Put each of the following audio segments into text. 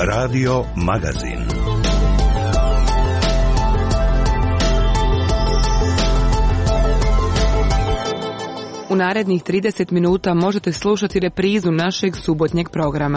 Radio Magazin. U narednih 30 minuta možete slušati reprizu našeg subotnjeg programa.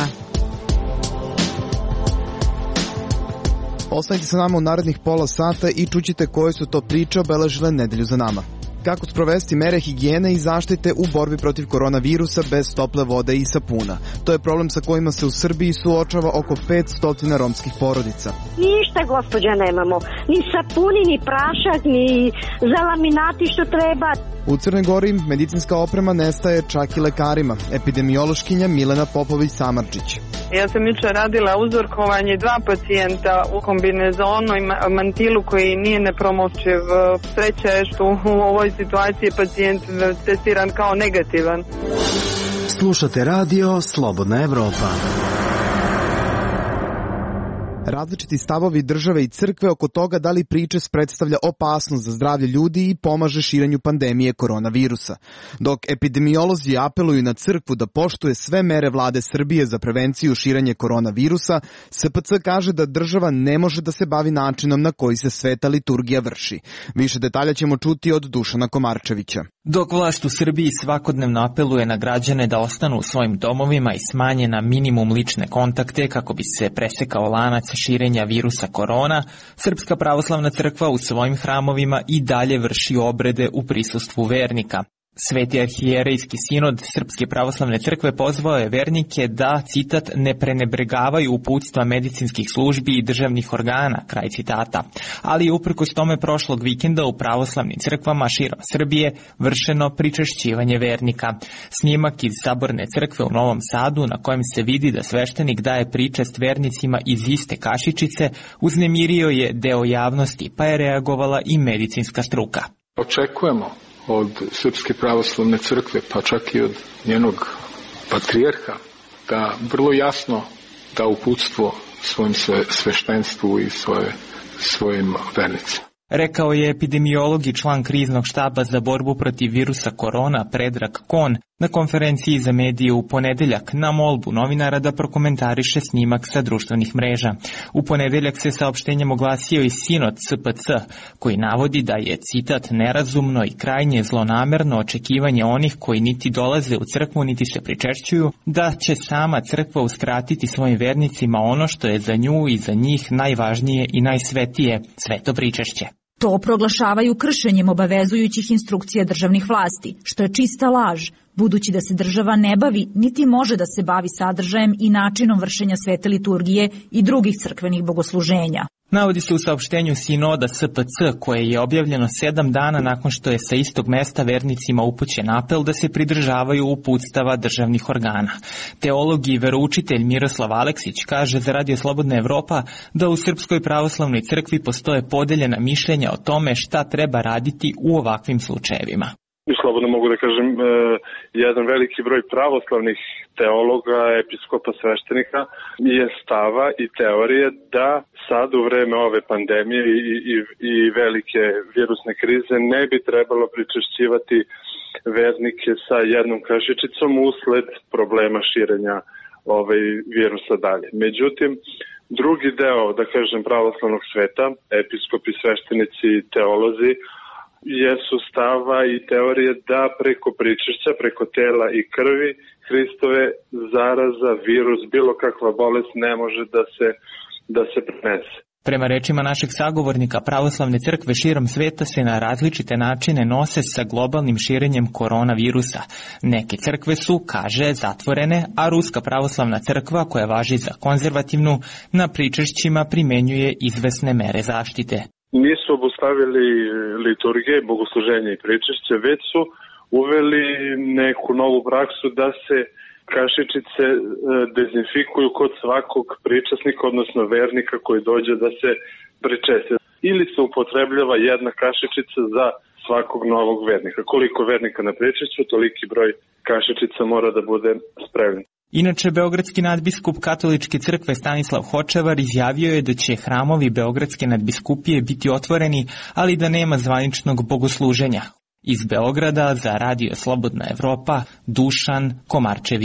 Ostanite sa nama u narednih pola sata i čućite koje su to priče obeležile nedelju za nama. Kako sprovesti mere higijene i zaštite u borbi protiv koronavirusa bez tople vode i sapuna. To je problem sa kojima se u Srbiji suočava oko 500 romskih porodica. Ništa, gospođa, nemamo. Ni sapuni, ni prašak, ni za laminati što treba. U Crnoj Gori medicinska oprema nestaje čak i lekarima. Epidemiološkinja Milena Popović-Samardžić. Ja sam jučer radila uzorkovanje 2 pacijenta u kombinezonu i mantilu koji nije nepromovčiv. Sreća je što u ovoj situaciji pacijent testiran kao negativan. Slušate radio Slobodna Evropa. Različiti stavovi države i crkve oko toga da li pričest predstavlja opasnost za zdravlje ljudi i pomaže širenju pandemije koronavirusa. Dok epidemiolozi apeluju na crkvu da poštuje sve mere vlade Srbije za prevenciju širenja koronavirusa, SPC kaže da država ne može da se bavi načinom na koji se sveta liturgija vrši. Više detalja ćemo čuti od Dušana Komarčevića. Dok vlast u Srbiji svakodnevno apeluje na građane da ostanu u svojim domovima i smanje na minimum lične kontakte kako bi se presekao lanac širenja virusa korona, Srpska pravoslavna crkva u svojim hramovima i dalje vrši obrede u prisustvu vernika. Sveti arhijerejski sinod Srpske pravoslavne crkve pozvao je vernike da, citat, ne prenebregavaju uputstva medicinskih službi i državnih organa, kraj citata. Ali je uprkos tome prošlog vikenda u pravoslavnim crkvama širom Srbije vršeno pričešćivanje vernika. Snimak iz Saborne crkve u Novom Sadu na kojem se vidi da sveštenik daje pričest vernicima iz iste kašičice uznemirio je deo javnosti, pa je reagovala i medicinska struka. Očekujemo od Srpske pravoslavne crkve, pa čak i od njenog patrijarha, da vrlo jasno da uputstvo svojim sveštenstvu i svojim vernicima. Rekao je epidemiolog i član kriznog štaba za borbu protiv virusa korona Predrag Kon na konferenciji za medije u ponedeljak na molbu novinara da prokomentariše snimak sa društvenih mreža. U ponedeljak se saopštenjem oglasio i sinod SPC, koji navodi da je, citat, nerazumno i krajnje zlonamerno očekivanje onih koji niti dolaze u crkvu niti se pričešćuju, da će sama crkva uskratiti svojim vernicima ono što je za nju i za njih najvažnije i najsvetije, sveto pričešće. To proglašavaju kršenjem obavezujućih instrukcija državnih vlasti, što je čista laž, budući da se država ne bavi niti može da se bavi sadržajem i načinom vršenja svete liturgije i drugih crkvenih bogosluženja. Navodi se u saopštenju sinoda SPC, koje je objavljeno 7 dana nakon što je sa istog mesta vernicima upućen apel da se pridržavaju uputstava državnih organa. Teolog i veroučitelj Miroslav Aleksić kaže za Radio Slobodna Evropa da u Srpskoj pravoslavnoj crkvi postoje podeljena mišljenja o tome šta treba raditi u ovakvim slučajevima. Slobodno mogu da kažem, jedan veliki broj pravoslavnih teologa, episkopa, sveštenika je stava i teorije da sad u vreme ove pandemije i velike virusne krize ne bi trebalo pričešćivati vernike sa jednom kašičicom usled problema širenja virusa dalje. Međutim, drugi deo, da kažem, pravoslavnog sveta, episkopi, sveštenici i teolozi, jesu stava i teorije da preko pričešća, preko tela i krvi Hristove zaraza, virus, bilo kakva bolest ne može da se prenese. Prema rečima našeg sagovornika, pravoslavne crkve širom sveta se na različite načine nose sa globalnim širenjem koronavirusa. Neke crkve su, kaže, zatvorene, a Ruska pravoslavna crkva, koja važi za konzervativnu, na pričešćima primenjuje izvesne mere zaštite. Nisu obustavili liturgije, bogosluženje i pričešće, već su uveli neku novu praksu da se kašičice dezinfikuju kod svakog pričasnika, odnosno vernika koji dođe da se pričeste. Ili se upotrebljava jedna kašičica za svakog novog vernika. Koliko vernika na pričešću, toliki broj kašičica mora da bude spremljen. Inače, beogradski nadbiskup katoličke crkve Stanislav Hočevar izjavio je da će hramovi beogradske nadbiskupije biti otvoreni, ali da nema zvaničnog bogosluženja. Iz Beograda za Radio Slobodna Evropa, Dušan Komarčević.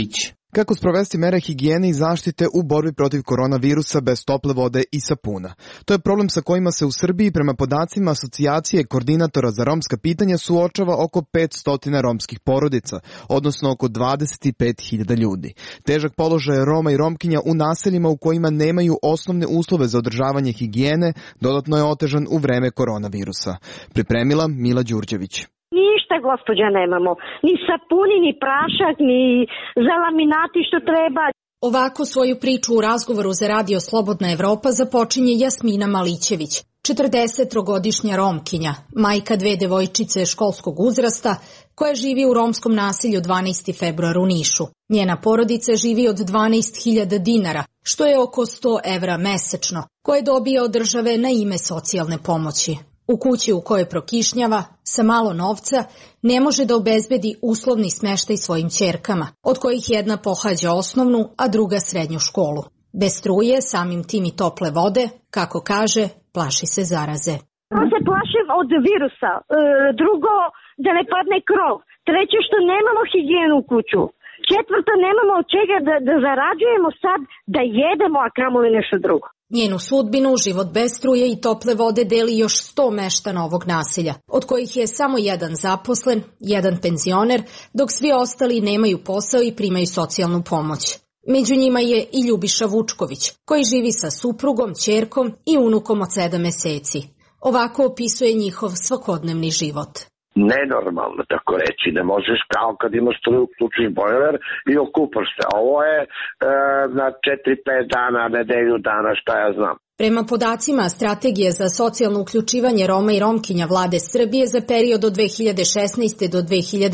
Kako sprovesti mere higijene i zaštite u borbi protiv koronavirusa bez tople vode i sapuna? To je problem sa kojima se u Srbiji prema podacima Asocijacije koordinatora za romska pitanja suočava oko 500 romskih porodica, odnosno oko 25.000 ljudi. Težak položaj Roma i Romkinja u naseljima u kojima nemaju osnovne uslove za održavanje higijene dodatno je otežan u vreme koronavirusa. Pripremila Mila Đurđević. Ništa, gospođa, nemamo. Ni sapuni, ni prašak, ni za laminati što treba. Ovako svoju priču u razgovoru za Radio Slobodna Evropa započinje Jasmina Malićević, 40-godišnja Romkinja, majka 2 devojčice školskog uzrasta, koja živi u romskom naselju 12. februar u Nišu. Njena porodica živi od 12.000 dinara, što je oko 100 evra mesečno, koje dobija od države na ime socijalne pomoći. U kući u kojoj prokišnjava, sa malo novca, ne može da obezbedi uslovni smeštaj svojim ćerkama, od kojih jedna pohađa osnovnu, a druga srednju školu. Bez struje, samim tim i tople vode, kako kaže, plaši se zaraze. Ja se plašim od virusa, drugo da ne padne krov, treće što nemamo higijenu u kuću, četvrto nemamo od čega da zarađujemo sad da jedemo, a kamoli nešto drugo. Njenu sudbinu, život bez struje i tople vode deli još 100 meštana ovog naselja, od kojih je samo jedan zaposlen, jedan penzioner, dok svi ostali nemaju posao i primaju socijalnu pomoć. Među njima je i Ljubiša Vučković, koji živi sa suprugom, ćerkom i unukom od 7 meseci. Ovako opisuje njihov svakodnevni život. Nenormalno, tako reći, ne možeš kao kad imaš struju, uključiš bojler i okupaš se. Ovo je na 4-5 dana, nedelju dana, šta ja znam. Prema podacima Strategije za socijalno uključivanje Roma i Romkinja Vlade Srbije za period od 2016. do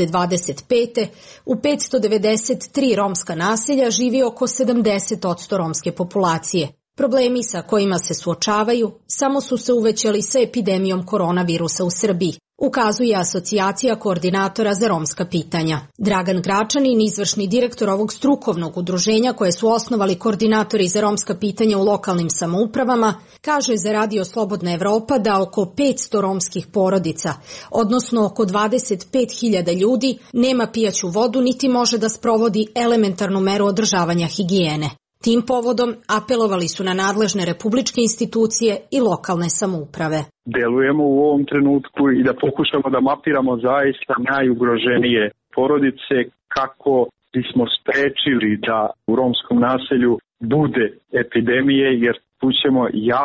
2025. u 593 romska naselja živi oko 70% romske populacije. Problemi sa kojima se suočavaju samo su se uvećali sa epidemijom koronavirusa u Srbiji, ukazuje Asocijacija koordinatora za romska pitanja. Dragan Gračanin, izvršni direktor ovog strukovnog udruženja koje su osnovali koordinatori za romska pitanja u lokalnim samoupravama, kaže za Radio Slobodna Evropa da oko 500 romskih porodica, odnosno oko 25.000 ljudi, nema pijaću vodu niti može da sprovodi elementarnu meru održavanja higijene. Tim povodom apelovali su na nadležne republičke institucije i lokalne samouprave. Delujemo u ovom trenutku i da pokušamo da mapiramo zaista najugroženije porodice kako bismo sprečili da u romskom naselju bude epidemije, jer tu ćemo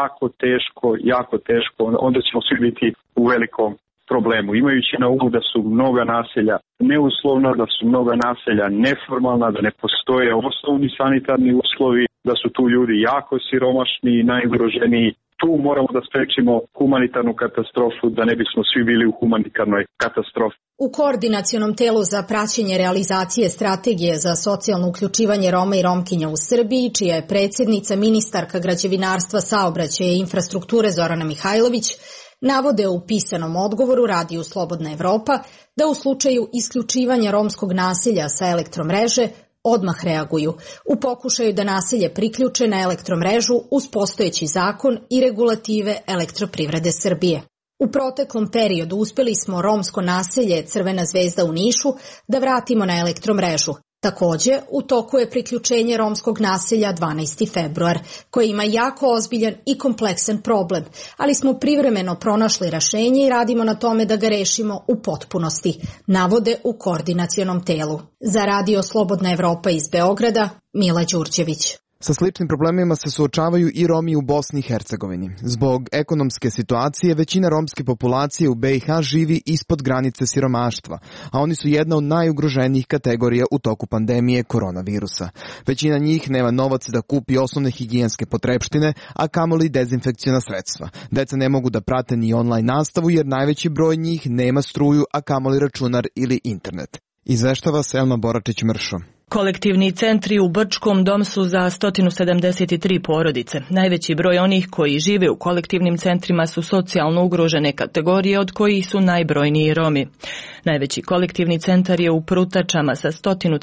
jako teško, onda ćemo svi biti u velikom problemu. Imajući na umu da su mnoga naselja neuslovna, da su mnoga naselja neformalna, da ne postoje osnovni sanitarni uslovi, da su tu ljudi jako siromašni i najugroženiji. Tu moramo da sprečimo humanitarnu katastrofu, da ne bismo svi bili u humanitarnoj katastrofi. U Koordinacionom telu za praćenje realizacije Strategije za socijalno uključivanje Roma i Romkinja u Srbiji, čija je predsjednica ministarka građevinarstva, saobraćaja i infrastrukture Zorana Mihajlović, navode u pisanom odgovoru Radiju Slobodna Evropa da u slučaju isključivanja romskog naselja sa elektromreže odmah reaguju u pokušaju da naselje priključe na elektromrežu uz postojeći zakon i regulative Elektroprivrede Srbije. U proteklom periodu uspeli smo romsko naselje Crvena zvezda u Nišu da vratimo na elektromrežu. Takođe, u toku je priključenje romskog naselja 12. februar, koje ima jako ozbiljan i kompleksan problem, ali smo privremeno pronašli rešenje i radimo na tome da ga rešimo u potpunosti, navode u koordinacionom telu. Za Radio Slobodna Evropa iz Beograda, Mila Đurđević. Sa sličnim problemima se suočavaju i Romi u Bosni i Hercegovini. Zbog ekonomske situacije, većina romske populacije u BiH živi ispod granice siromaštva, a oni su jedna od najugroženijih kategorija u toku pandemije koronavirusa. Većina njih nema novac da kupi osnovne higijenske potrepštine, a kamoli dezinfekciona sredstva. Deca ne mogu da prate ni online nastavu jer najveći broj njih nema struju, a kamoli računar ili internet. Izveštava Selma Boračić-Mršo. Kolektivni centri u Brčkom dom su za 173 porodice. Najveći broj onih koji žive u kolektivnim centrima su socijalno ugrožene kategorije, od kojih su najbrojniji Romi. Najveći kolektivni centar je u Prutačama sa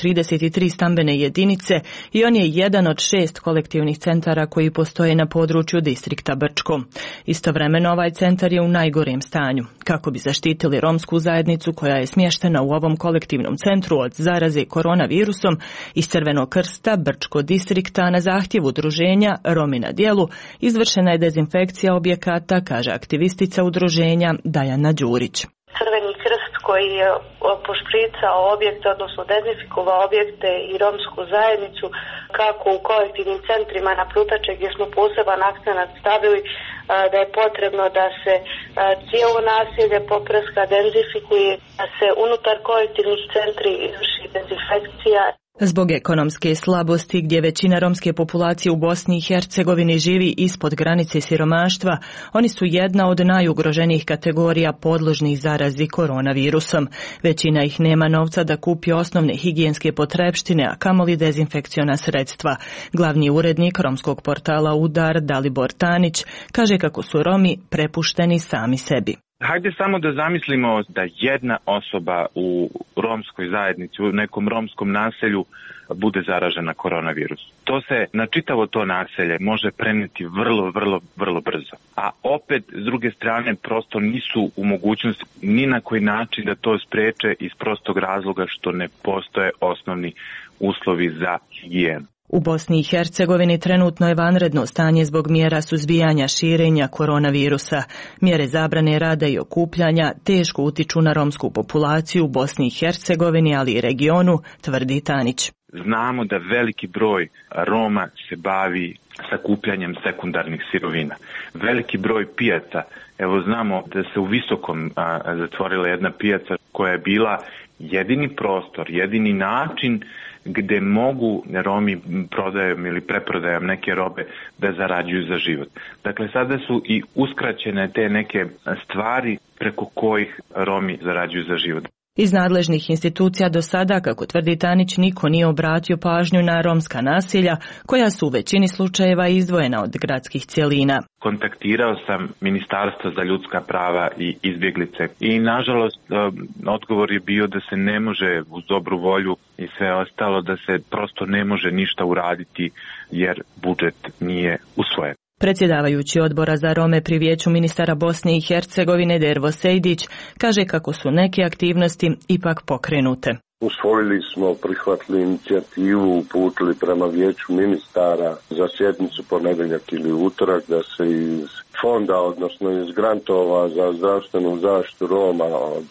133 stambene jedinice i on je jedan od 6 kolektivnih centara koji postoje na području distrikta Brčko. Istovremeno ovaj centar je u najgorem stanju. Kako bi zaštitili romsku zajednicu koja je smještena u ovom kolektivnom centru od zaraze koronavirusom, iz Crvenog krsta Brčko distrikta na zahtjev udruženja Romi na djelu izvršena je dezinfekcija objekata, kaže aktivistica udruženja Dajana Đurić. Crveni krst koji je pošpricao objekte, odnosno dezinfikovao objekte i romsku zajednicu, kako u kolektivnim centrima na Prutače gdje smo poseban akcenat stavili da je potrebno da se cijelo naselje poprska, dezinfikuje, da se unutar kolektivnih centri izvrši dezinfekcija. Zbog ekonomske slabosti gdje većina romske populacije u Bosni i Hercegovini živi ispod granice siromaštva, oni su jedna od najugroženijih kategorija podložnih zarazi koronavirusom. Većina ih nema novca da kupi osnovne higijenske potrepštine, a kamoli dezinfekciona sredstva. Glavni urednik romskog portala Udar, Dalibor Tanić, kaže kako su Romi prepušteni sami sebi. Hajde samo da zamislimo da jedna osoba u romskoj zajednici, u nekom romskom naselju bude zaražena koronavirus. To se na čitavo to naselje može prenijeti vrlo brzo. A opet, s druge strane, prosto nisu u mogućnosti ni na koji način da to spreče iz prostog razloga što ne postoje osnovni uslovi za higijenu. U Bosni i Hercegovini trenutno je vanredno stanje zbog mjera suzbijanja širenja koronavirusa. Mjere zabrane rada i okupljanja teško utiču na romsku populaciju u Bosni i Hercegovini, ali i regionu, tvrdi Tanić. Znamo da veliki broj Roma se bavi sakupljanjem sekundarnih sirovina. Veliki broj pijaca, evo znamo da se u Visokom zatvorila jedna pijaca koja je bila jedini prostor, jedini način gdje mogu Romi prodajom ili preprodajom neke robe da zarađuju za život. Dakle, sada su i uskraćene te neke stvari preko kojih Romi zarađuju za život. Iz nadležnih institucija do sada, kako tvrdi Tanić, niko nije obratio pažnju na romska naselja, koja su u većini slučajeva izdvojena od gradskih cjelina. Kontaktirao sam Ministarstvo za ljudska prava i izbjeglice i nažalost odgovor je bio da se ne može uz dobru volju i sve ostalo, da se prosto ne može ništa uraditi jer budžet nije usvojen. Predsjedavajući odbora za Rome pri Vijeću ministara Bosne i Hercegovine Dervo Sejdić kaže kako su neke aktivnosti ipak pokrenute. Usvojili smo, prihvatili inicijativu, uputili prema Vijeću ministara za sjednicu ponedjeljak ili utorak da se iz fonda, odnosno iz grantova za zdravstvenu zaštitu Roma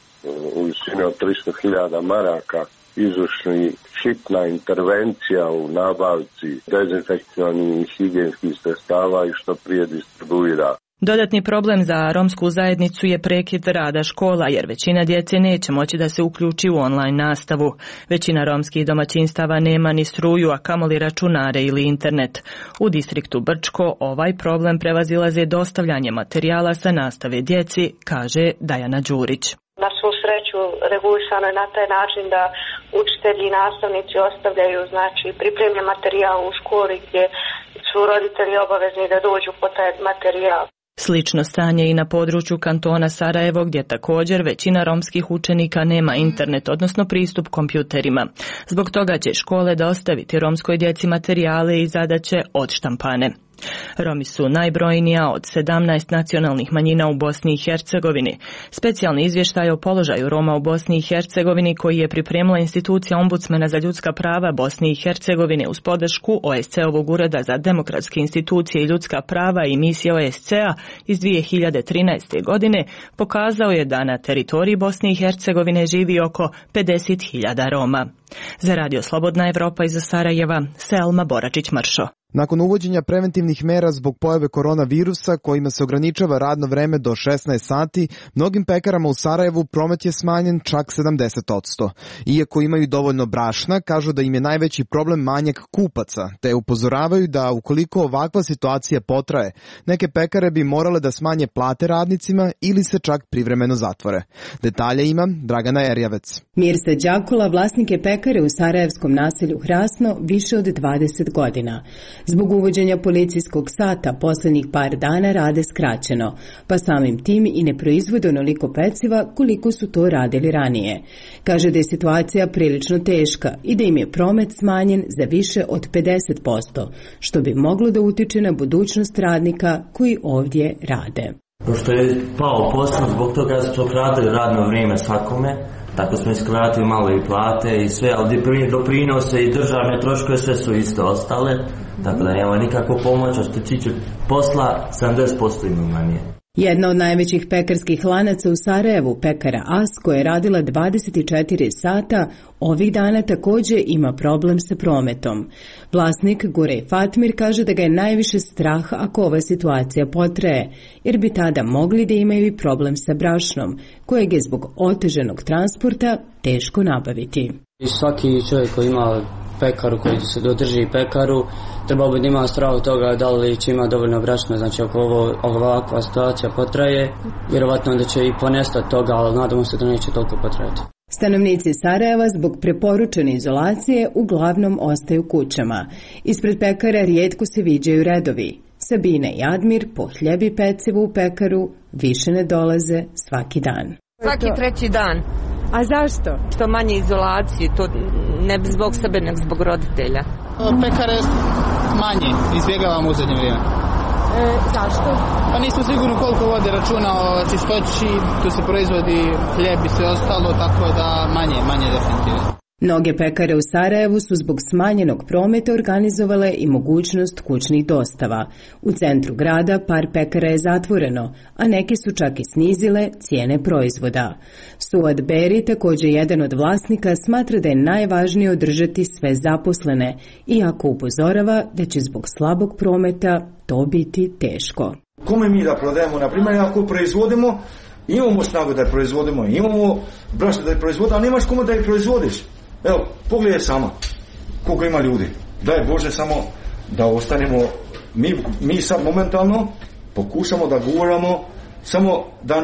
u visini od 300.000 maraka izvršni hitna intervencija u nabavci dezinfekcionih i higijenskih sredstava i što prije distribuira. Dodatni problem za romsku zajednicu je prekid rada škola, jer većina djece neće moći da se uključi u online nastavu. Većina romskih domaćinstava nema ni struju, a kamoli računare ili internet. U distriktu Brčko ovaj problem prevazilaze dostavljanje materijala sa nastave djeci, kaže Dajana Đurić. Na svu sreću regulisano je na taj način da učitelji i nastavnici ostavljaju pripremljen materijal u školi gdje su roditelji obavezni da dođu po taj materijal. Slično stanje i na području kantona Sarajevo, gdje također većina romskih učenika nema internet, odnosno pristup kompjuterima. Zbog toga će škole dostaviti romskoj djeci materijale i zadaće odštampane. Romi su najbrojnija od 17 nacionalnih manjina u Bosni i Hercegovini. Specijalni izvještaj o položaju Roma u Bosni i Hercegovini koji je pripremila institucija Ombudsmana za ljudska prava Bosne i Hercegovine uz podršku OSCE-ovog ureda za demokratske institucije i ljudska prava i misije OSCE-a iz 2013. godine pokazao je da na teritoriji Bosne i Hercegovine živi oko 50.000 Roma. Za Radio Slobodna Evropa iz Sarajeva, Selma Boračić-Mršo. Nakon uvođenja preventivnih mera zbog pojave koronavirusa kojima se ograničava radno vreme do 16 sati, mnogim pekarama u Sarajevu promet je smanjen čak 70%. Iako imaju dovoljno brašna, kažu da im je najveći problem manjak kupaca, te upozoravaju da ukoliko ovakva situacija potraje, neke pekare bi morale da smanje plate radnicima ili se čak privremeno zatvore. Detalje ima Dragana Erjavec. Mirse Đakula, vlasnik je pekare pekare u sarajevskom naselju Hrasno više od 20 godina. Zbog uvođenja policijskog sata poslednjih par dana rade skraćeno, pa samim tim i ne proizvode onoliko peciva koliko su to radili ranije. Kaže da je situacija prilično teška i da im je promet smanjen za više od 50%, što bi moglo da utiče na budućnost radnika koji ovdje rade. Pošto je pao posao, zbog toga su skratili radno vrijeme svakome, tako smo iskratili malo i plate i sve, ali doprinose i državne troškove sve su isto ostale, tako da nema nikakvu pomoć, a što se tiče posla 70% ima manje. Jedna od najvećih pekarskih lanaca u Sarajevu, pekara As, koja je radila 24 sata, ovih dana također ima problem sa prometom. Vlasnik Gurej Fatmir kaže da ga je najviše strah ako ova situacija potraje, jer bi tada mogli da imaju i problem sa brašnom, kojeg je zbog oteženog transporta teško nabaviti. I svaki čovjek koji ima pekaru, koji se dodrži pekaru, treba bi da ima strah od toga da li će ima dovoljno brašna, znači ako ovakva situacija potraje, vjerovatno da će i ponestati toga, ali nadamo se da neće toliko potrajati. Stanovnici Sarajeva zbog preporučene izolacije uglavnom ostaju kućama. Ispred pekara rijetko se viđaju redovi. Sabina i Admir po hljeb i pecivo u pekaru više ne dolaze svaki dan. Svaki treći dan. A zašto? Što manje izolacije, to ne zbog sebe, nego zbog roditelja. Pekare manje, izbjegavamo u zadnje vrijeme. Zašto? Pa nismo sigurno koliko vode računa o čistoći, tu se proizvodi hljeb i sve ostalo, tako da manje definitivno. Mnoge pekare u Sarajevu su zbog smanjenog prometa organizovale i mogućnost kućnih dostava. U centru grada par pekara je zatvoreno, a neke su čak i snizile cijene proizvoda. Suad Beri, također jedan od vlasnika, smatra da je najvažnije održati sve zaposlene, iako upozorava da će zbog slabog prometa to biti teško. Kome mi da prodajemo, na primjer, ako proizvodimo, imamo snagu da je proizvodimo, imamo brašno da je proizvodimo, ali nemaš kome da je proizvodiš. Evo, pogledaj sama koliko ima ljudi. Daj Bože samo da ostanemo, mi sad momentalno pokušamo da guramo samo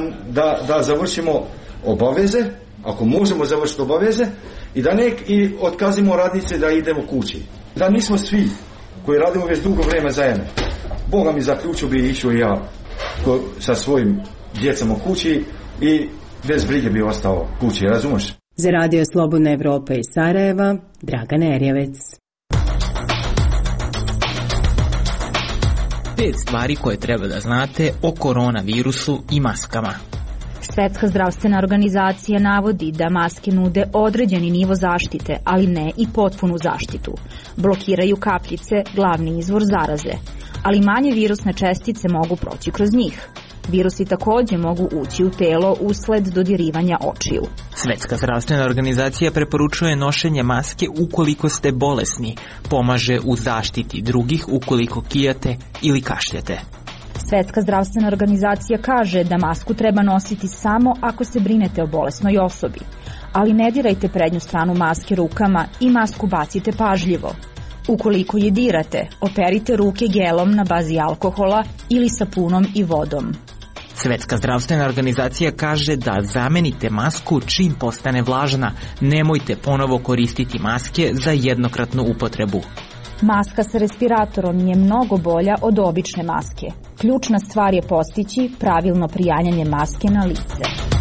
da završimo obaveze, ako možemo završiti obaveze, i da i otkazimo radnice da idemo kući. Da nismo svi koji radimo već dugo vrijeme zajedno. Boga mi zaključio bi išao i ja sa svojim djecom u kući i bez brige bi ostao kući, razumiješ? Za Radio Slobodna Evropa iz Sarajeva, Dragana Erjevec. 5 stvari koje treba da znate o koronavirusu i maskama. Svetska zdravstvena organizacija navodi da maske nude određeni nivo zaštite, ali ne i potpunu zaštitu. Blokiraju kapljice, glavni izvor zaraze, ali manje virusne čestice mogu proći kroz njih. Virusi također mogu ući u telo usled dodirivanja očiju. Svetska zdravstvena organizacija preporučuje nošenje maske ukoliko ste bolesni, pomaže u zaštiti drugih ukoliko kijate ili kašljete. Svetska zdravstvena organizacija kaže da masku treba nositi samo ako se brinete o bolesnoj osobi, ali ne dirajte prednju stranu maske rukama i masku bacite pažljivo. Ukoliko je dirate, operite ruke gelom na bazi alkohola ili sapunom i vodom. Svetska zdravstvena organizacija kaže da zamenite masku čim postane vlažna. Nemojte ponovo koristiti maske za jednokratnu upotrebu. Maska sa respiratorom je mnogo bolja od obične maske. Ključna stvar je postići pravilno prijanjanje maske na lice.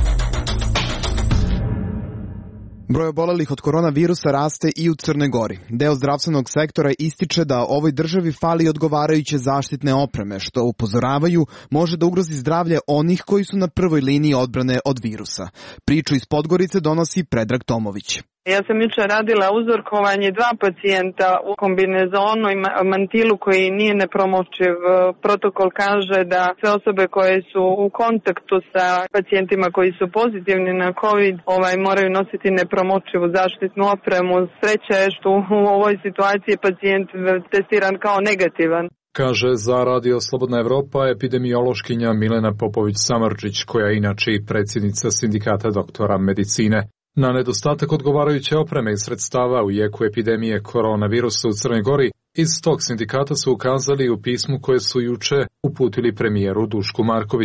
Broj obolelih od koronavirusa raste i u Crnoj Gori. Deo zdravstvenog sektora ističe da ovoj državi fali odgovarajuće zaštitne opreme, što upozoravaju može da ugrozi zdravlje onih koji su na prvoj liniji odbrane od virusa. Priču iz Podgorice donosi Predrag Tomović. Ja sam jučer radila uzorkovanje 2 pacijenta u kombinezonu i mantilu koji nije nepromočiv. Protokol kaže da sve osobe koje su u kontaktu sa pacijentima koji su pozitivni na COVID moraju nositi nepromočivu zaštitnu opremu. Sreća je što u ovoj situaciji pacijent testiran kao negativan. Kaže za Radio Slobodna Evropa epidemiološkinja Milena Popović-Samardžić, koja je inače i predsjednica Sindikata doktora medicine. Na nedostatak odgovarajuće opreme i sredstava u jeku epidemije koronavirusa u Crnoj Gori, iz tog sindikata su ukazali u pismu koje su juče uputili premijeru Dušku Markoviću.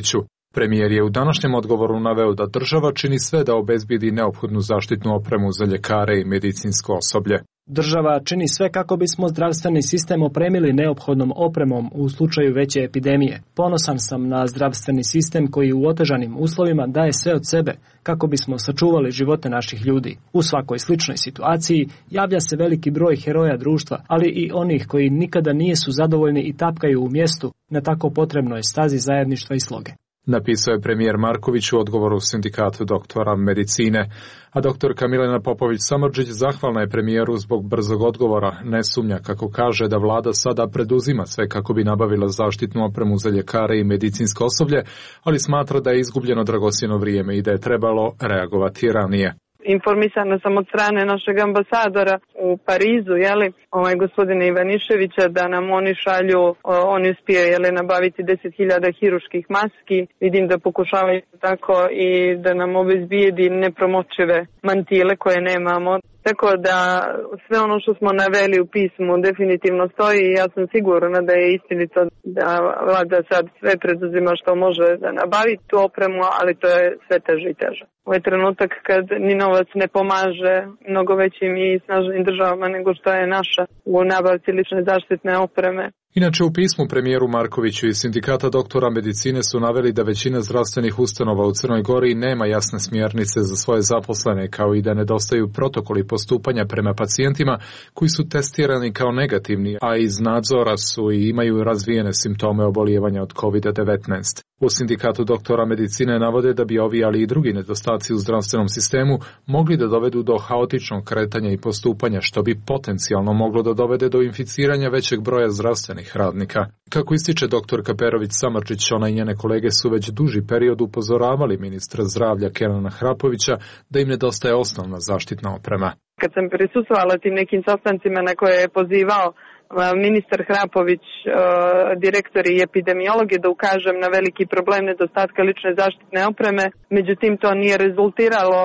Premijer je u današnjem odgovoru naveo da država čini sve da obezbijedi neophodnu zaštitnu opremu za ljekare i medicinsko osoblje. Država čini sve kako bismo zdravstveni sistem opremili neophodnom opremom u slučaju veće epidemije. Ponosan sam na zdravstveni sistem koji u otežanim uslovima daje sve od sebe kako bismo sačuvali živote naših ljudi. U svakoj sličnoj situaciji javlja se veliki broj heroja društva, ali i onih koji nikada nisu zadovoljni i tapkaju u mjestu na tako potrebnoj stazi zajedništva i sloge. Napisao je premijer Marković u odgovoru Sindikatu doktora medicine, a doktorka Milena Popović-Samardžić zahvalna je premijeru zbog brzog odgovora. Ne sumnja, kako kaže, da vlada sada preduzima sve kako bi nabavila zaštitnu opremu za ljekare i medicinsko osoblje, ali smatra da je izgubljeno dragocjeno vrijeme i da je trebalo reagovati ranije. Informisana sam od strane našeg ambasadora u Parizu, gospodina Ivaniševića, da nam oni šalju, oni uspije nabaviti 10.000 hiruških maski. Vidim da pokušavaju tako i da nam obezbijedi nepromočive mantile koje nemamo. Tako da sve ono što smo naveli u pismu definitivno stoji i ja sam sigurna da je istinito da vlada sad sve preduzima što može da nabavi tu opremu, ali to je sve teže i teže. Ovo je trenutak kad ni novac ne pomaže mnogo većim i snažnim državama nego što je naša u nabavci lične zaštitne opreme. Inače, u pismu premijeru Markoviću i Sindikata doktora medicine su naveli da većina zdravstvenih ustanova u Crnoj Gori nema jasne smjernice za svoje zaposlene, kao i da nedostaju protokoli postupanja prema pacijentima koji su testirani kao negativni, a iz nadzora su i imaju razvijene simptome obolijevanja od COVID-19. U Sindikatu doktora medicine navode da bi ovi, ali i drugi nedostaci u zdravstvenom sistemu mogli da dovedu do haotičnog kretanja i postupanja, što bi potencijalno moglo da dovede do inficiranja većeg broja zdravstvenih radnika. Kako ističe doktorka Perović-Samardžić, ona i njene kolege su već duži period upozoravali ministra zdravlja Kenana Hrapovića da im nedostaje osnovna zaštitna oprema. Kad sam prisustvovala tim nekim sastancima na koje je pozivao ministar Hrapović, direktori i epidemiologi, da ukažem na veliki problem nedostatka lične zaštitne opreme. Međutim, to nije rezultiralo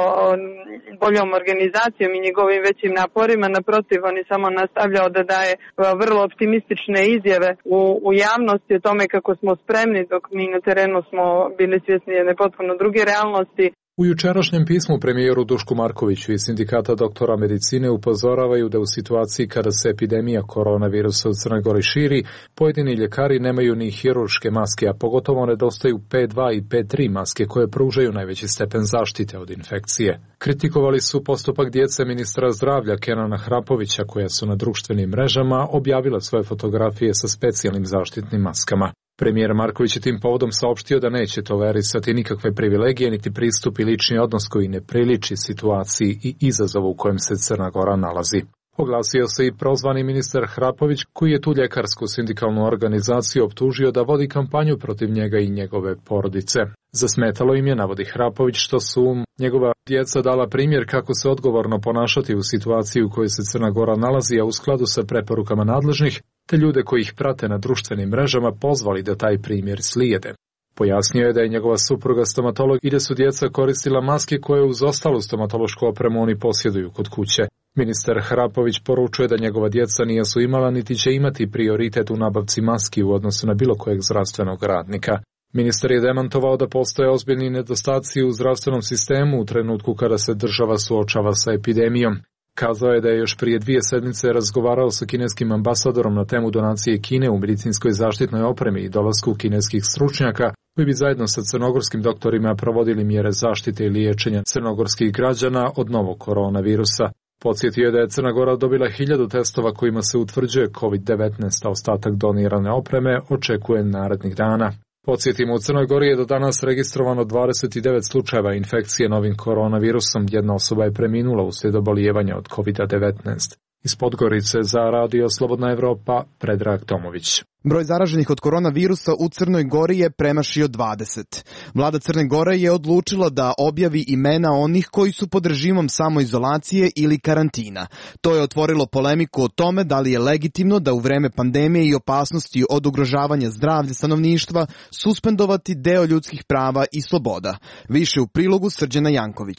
boljom organizacijom i njegovim većim naporima. Naprotiv, on je samo nastavljao da daje vrlo optimistične izjave u javnosti o tome kako smo spremni, dok mi na terenu smo bili svjesni jedne potpuno druge realnosti. U jučerašnjem pismu premijeru Dušku Markoviću i Sindikata doktora medicine upozoravaju da u situaciji kada se epidemija koronavirusa u Crnoj Gori širi, pojedini ljekari nemaju ni hirurške maske, a pogotovo nedostaju P2 i P3 maske koje pružaju najveći stepen zaštite od infekcije. Kritikovali su postupak djece ministra zdravlja Kenana Hrapovića, koja su na društvenim mrežama objavila svoje fotografije sa specijalnim zaštitnim maskama. Premijer Marković je tim povodom saopštio da neće tolerisati nikakve privilegije niti pristup i lični odnos koji ne priliči situaciji i izazovu u kojem se Crna Gora nalazi. Oglasio se i prozvani ministar Hrapović, koji je tu ljekarsku sindikalnu organizaciju optužio da vodi kampanju protiv njega i njegove porodice. Zasmetalo im je, navodi Hrapović, što su njegova djeca dala primjer kako se odgovorno ponašati u situaciji u kojoj se Crna Gora nalazi, a u skladu sa preporukama nadležnih, te ljude koji ih prate na društvenim mrežama pozvali da taj primjer slijede. Pojasnio je da je njegova supruga stomatolog i da su djeca koristila maske koje uz ostalu stomatološku opremu oni posjeduju kod kuće. Ministar Hrapović poručuje da njegova djeca nisu imala niti će imati prioritet u nabavci maski u odnosu na bilo kojeg zdravstvenog radnika. Ministar je demantovao da postoje ozbiljni nedostaci u zdravstvenom sistemu u trenutku kada se država suočava sa epidemijom. Kazao je da je još prije 2 sedmice razgovarao sa kineskim ambasadorom na temu donacije Kine u medicinskoj zaštitnoj opremi i dolasku kineskih stručnjaka koji bi zajedno sa crnogorskim doktorima provodili mjere zaštite i liječenja crnogorskih građana od novog koronavirusa. Podsjetio je da je Crna Gora dobila 1000 testova kojima se utvrđuje COVID-19, a ostatak donirane opreme očekuje narednih dana. Podsjetimo, u Crnoj Gori je do danas registrovano 29 slučajeva infekcije novim koronavirusom. Jedna osoba je preminula uslijed obolijevanja od COVID-19. Iz Podgorice za Radio Slobodna Evropa, Predrag Tomović. Broj zaraženih od koronavirusa u Crnoj Gori je premašio 20. Vlada Crne Gore je odlučila da objavi imena onih koji su pod režimom samoizolacije ili karantina. To je otvorilo polemiku o tome da li je legitimno da u vreme pandemije i opasnosti od ugrožavanja zdravlja stanovništva suspendovati deo ljudskih prava i sloboda. Više u prilogu Srđana Jankovića.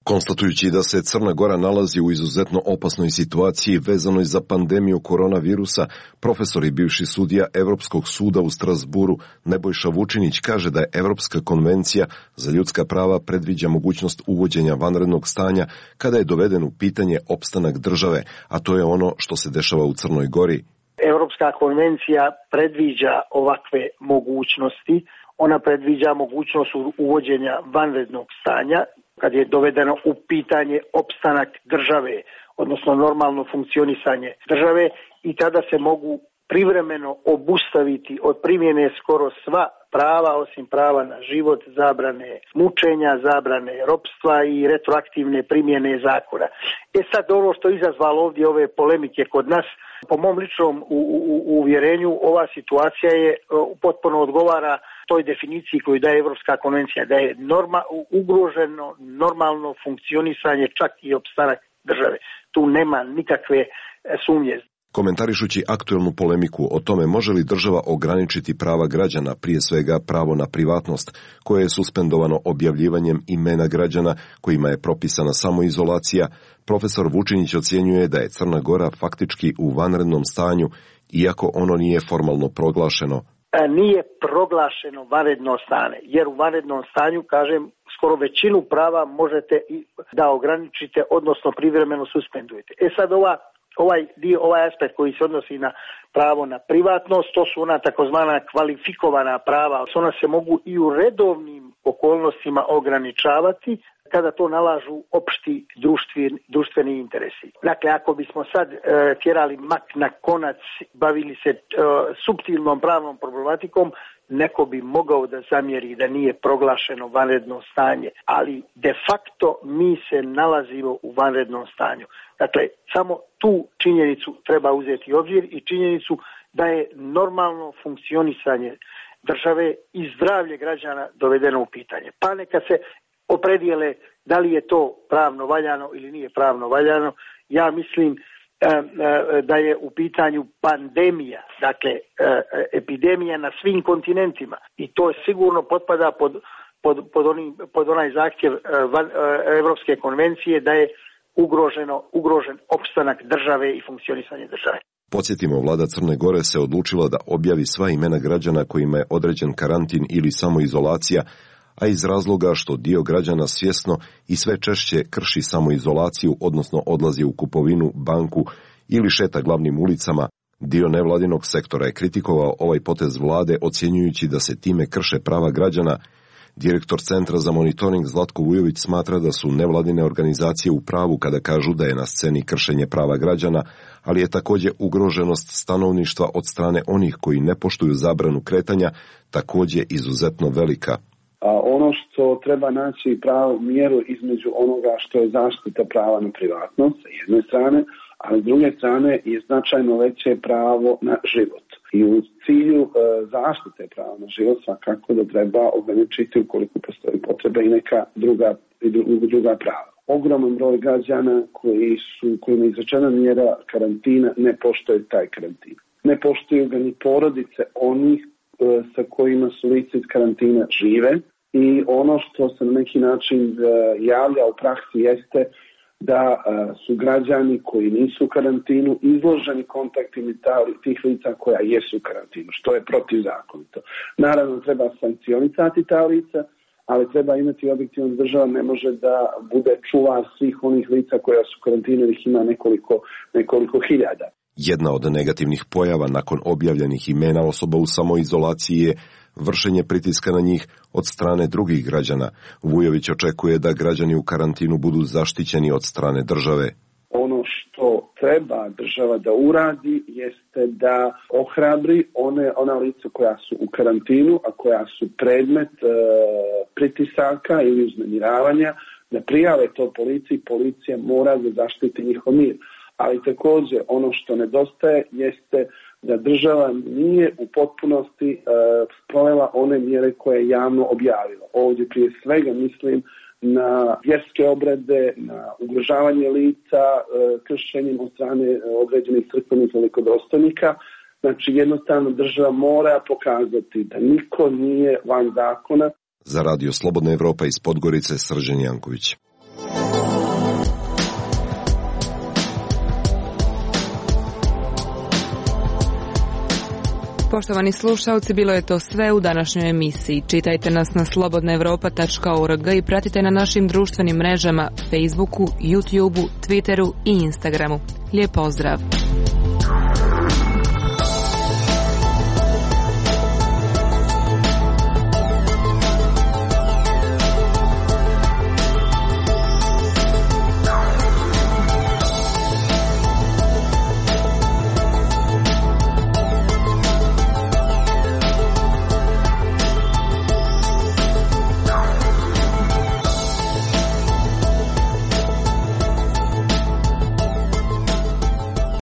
Konstatujući da se Crna Gora nalazi u izuzetno opasnoj situaciji vezanoj za pandemiju koronavirusa, profesor i bivši sudija Evropskog suda u Strasburu Nebojša Vučinić kaže da je Evropska konvencija za ljudska prava predviđa mogućnost uvođenja vanrednog stanja kada je doveden u pitanje opstanak države, a to je ono što se dešava u Crnoj Gori. Evropska konvencija predviđa ovakve mogućnosti. Ona predviđa mogućnost uvođenja vanrednog stanja kad je dovedeno u pitanje opstanak države, odnosno normalno funkcionisanje države, i tada se mogu privremeno obustaviti od primjene skoro sva prava, osim prava na život, zabrane mučenja, zabrane ropstva i retroaktivne primjene zakona. Sad ono što je izazvalo ovdje ove polemike kod nas, po mom ličnom uvjerenju, ova situacija je potpuno odgovara toj definiciji koju daje Evropska konvencija, da je ugroženo normalno funkcionisanje, čak i opstanak države. Tu nema nikakve sumnje. Komentarišući aktuelnu polemiku o tome može li država ograničiti prava građana, prije svega pravo na privatnost, koje je suspendovano objavljivanjem imena građana kojima je propisana samoizolacija, profesor Vučinić ocjenjuje da je Crna Gora faktički u vanrednom stanju, iako ono nije formalno proglašeno. Nije proglašeno vanredno stanje, jer u vanrednom stanju, kažem, skoro većinu prava možete da ograničite, odnosno privremeno suspendujete. Sad ovaj aspekt koji se odnosi na pravo na privatnost, to su ona takozvana kvalifikovana prava. Ona se mogu i u redovnim okolnostima ograničavati kada to nalažu opšti društveni interesi. Dakle, ako bismo sad tjerali mak na konac, bavili se suptilnom pravnom problematikom, neko bi mogao da zamjeri da nije proglašeno vanredno stanje, ali de facto mi se nalazimo u vanrednom stanju. Dakle, samo tu činjenicu treba uzeti u obzir i činjenicu da je normalno funkcionisanje države i zdravlje građana dovedeno u pitanje. Pa neka se opredijele da li je to pravno valjano ili nije pravno valjano. Ja mislim da je u pitanju pandemija, dakle epidemija na svim kontinentima, i to sigurno potpada pod onaj zahtjev Evropske konvencije da je ugrožen opstanak države i funkcionisanje države. Podsjetimo, vlada Crne Gore se odlučila da objavi sva imena građana kojima je određen karantin ili samoizolacija, a iz razloga što dio građana svjesno i sve češće krši samoizolaciju, odnosno odlazi u kupovinu, banku ili šeta glavnim ulicama, dio nevladinog sektora je kritikovao ovaj potez vlade, ocjenjujući da se time krše prava građana. Direktor Centra za monitoring Zlatko Vujović smatra da su nevladine organizacije u pravu kada kažu da je na sceni kršenje prava građana, ali je također ugroženost stanovništva od strane onih koji ne poštuju zabranu kretanja također izuzetno velika. Ono što treba naći pravu mjeru između onoga što je zaštita prava na privatnost sa jedne strane, a s druge strane je značajno veće pravo na život. I u cilju zaštite prava na život svakako da treba ograničiti, ukoliko postoji potreba, i neka druga prava. Ogroman broj građana kojima je izrečena mjera karantina ne poštuje taj karantin. Ne poštuju ga ni porodice onih sa kojima su lice iz karantina žive, i ono što se na neki način javlja u praksi jeste da su građani koji nisu u karantinu izloženi kontaktima tih lica koja jesu u karantinu, što je protivzakonito. Naravno, treba sankcionisati ta lica, ali treba imati objektivno, država ne može da bude čuvar svih onih lica koja su u karantinu, ih ima nekoliko hiljada. Jedna od negativnih pojava nakon objavljenih imena osoba u samoizolaciji je vršenje pritiska na njih od strane drugih građana. Vujović očekuje da građani u karantinu budu zaštićeni od strane države. Ono što treba država da uradi jeste da ohrabri ona lica koja su u karantinu, a koja su predmet pritisaka ili uznemiravanja, da prijave to policiji. Policija mora da zaštiti njihov mir. Ali također ono što nedostaje jeste da država nije u potpunosti sprovela one mjere koje je javno objavila. Ovdje prije svega mislim na vjerske obrede, na ugrožavanje lica, kršenjem od strane određenih crkvenih velikodostojnika. Znači jednostavno država mora pokazati da niko nije van zakona. Za Radio Slobodna Evropa iz Podgorice, Srđan Janković. Poštovani slušalci, bilo je to sve u današnjoj emisiji. Čitajte nas na slobodnaevropa.org i pratite na našim društvenim mrežama Facebooku, YouTubeu, Twitteru i Instagramu. Lijep pozdrav!